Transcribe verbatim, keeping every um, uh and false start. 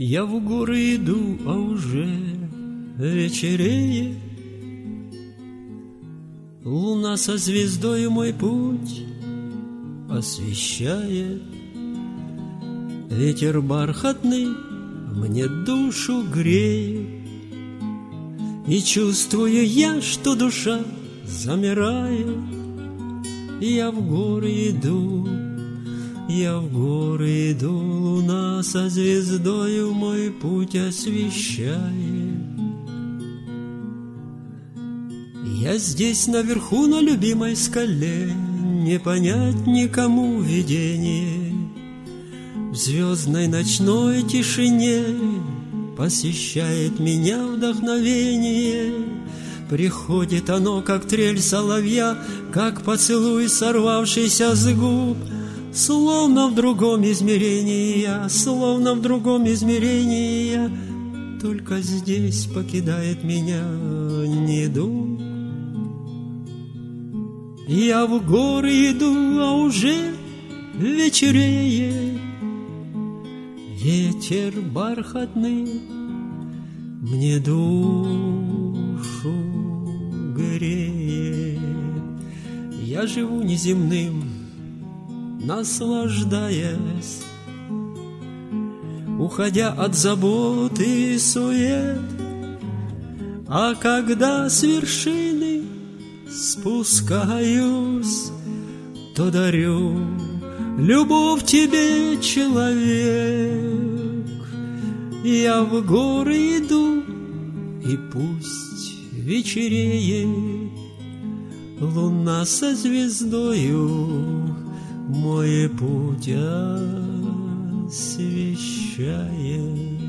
Я в горы иду, а уже вечереет. Луна со звездою мой путь освещает. Ветер бархатный мне душу греет. И чувствую я, что душа замирает. Я в горы иду, я в горы иду, луна со звездою мой путь освещает. Я здесь наверху на любимой скале, не понять никому видение. В звездной ночной тишине посещает меня вдохновение. Приходит оно, как трель соловья, как поцелуй, сорвавшийся с губ. Словно в другом измерении я, словно в другом измерении я, только здесь покидает меня недуг. Я в горы иду, а уже вечереет. Ветер бархатный мне душу греет. Я живу неземным, наслаждаясь, уходя от забот и сует. А когда с вершины спускаюсь, то дарю любовь тебе, человек. Я в горы иду, и пусть вечереет. Луна со звездою мой путь освещает.